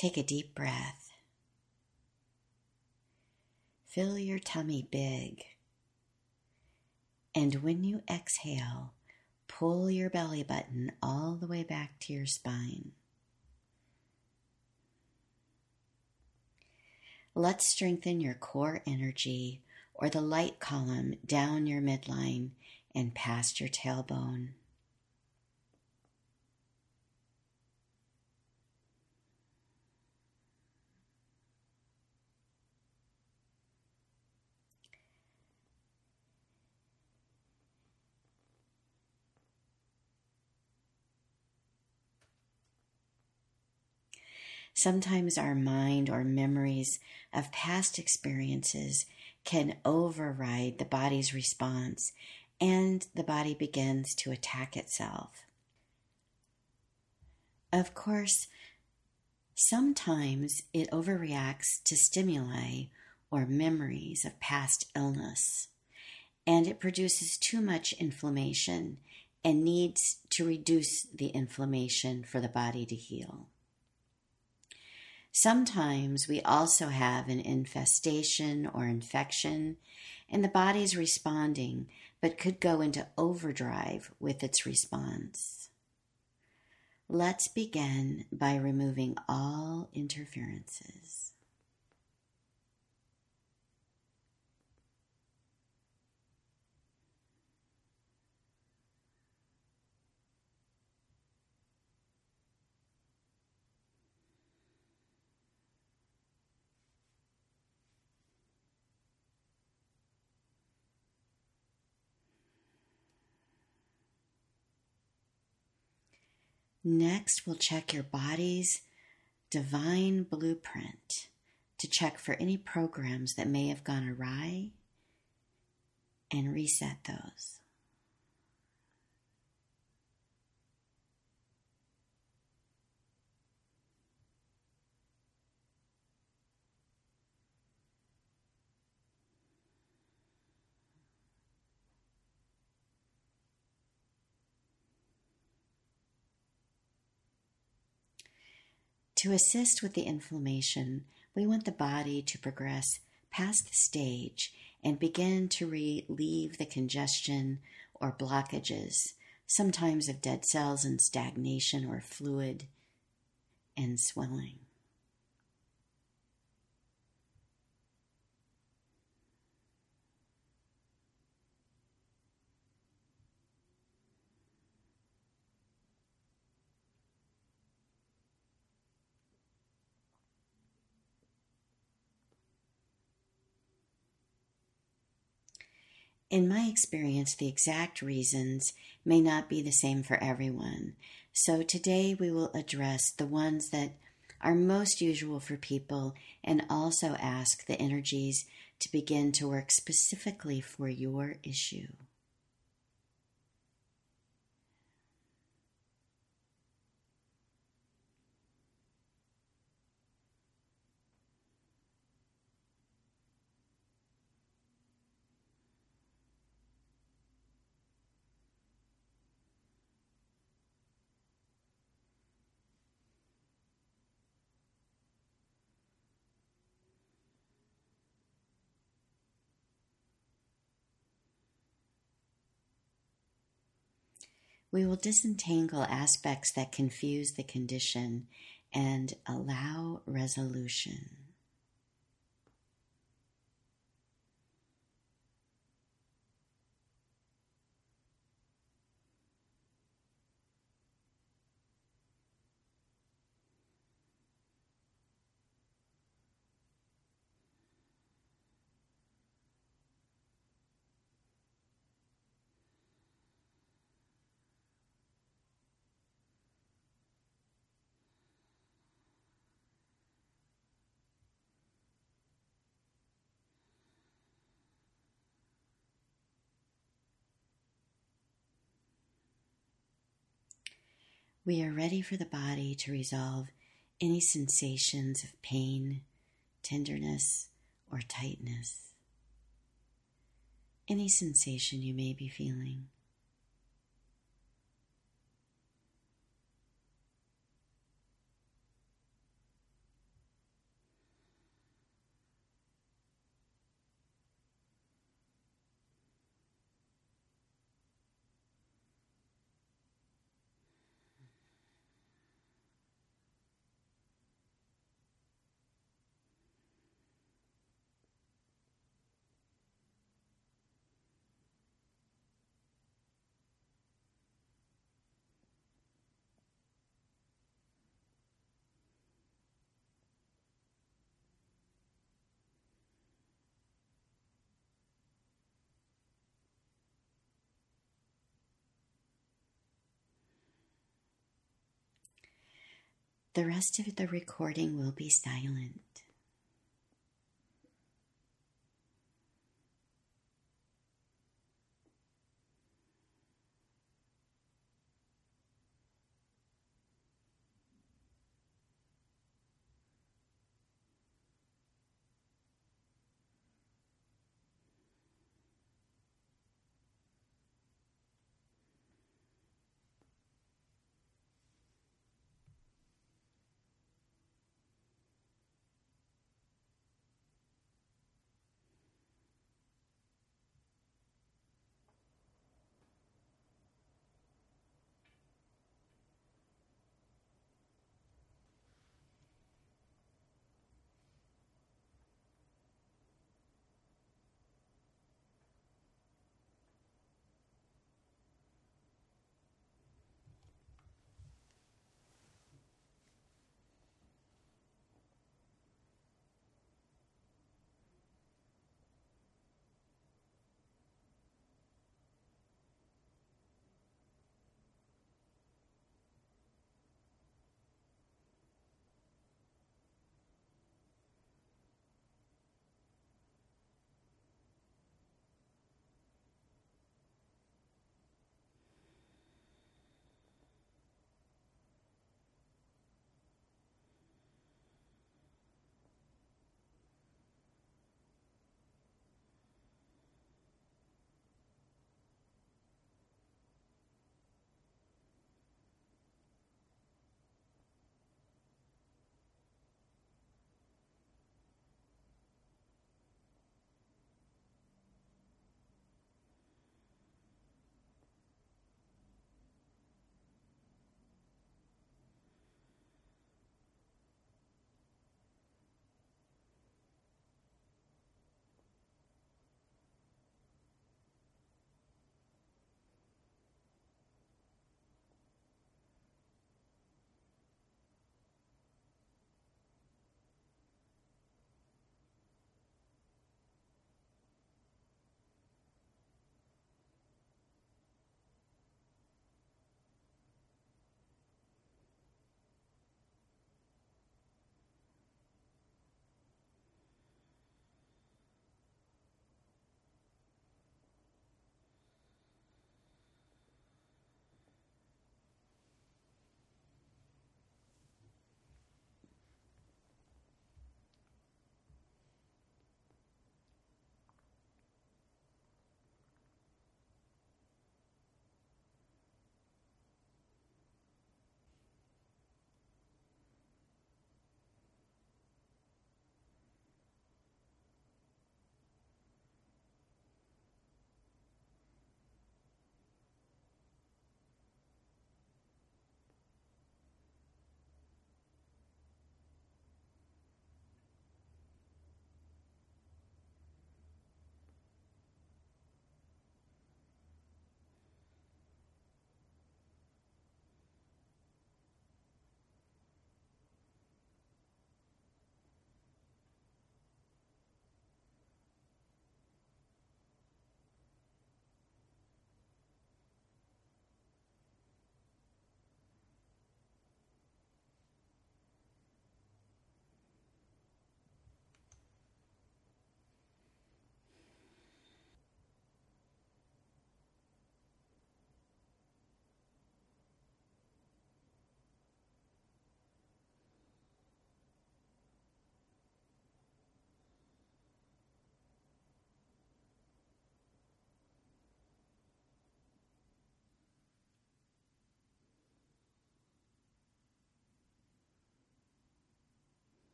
Take a deep breath. Fill your tummy big. And when you exhale, pull your belly button all the way back to your spine. Let's strengthen your core energy, or the light column down your midline and past your tailbone. Sometimes our mind or memories of past experiences can override the body's response, and the body begins to attack itself. Of course, sometimes it overreacts to stimuli or memories of past illness, and it produces too much inflammation and needs to reduce the inflammation for the body to heal. Sometimes we also have an infestation or infection, and the body's responding, but could go into overdrive with its response. Let's begin by removing all interferences. Next, we'll check your body's divine blueprint to check for any programs that may have gone awry and reset those. To assist with the inflammation, we want the body to progress past the stage and begin to relieve the congestion or blockages, sometimes of dead cells and stagnation or fluid and swelling. In my experience, the exact reasons may not be the same for everyone. So today we will address the ones that are most usual for people and also ask the energies to begin to work specifically for your issue. We will disentangle aspects that confuse the condition and allow resolution. We are ready for the body to resolve any sensations of pain, tenderness, or tightness. Any sensation you may be feeling. The rest of the recording will be silent.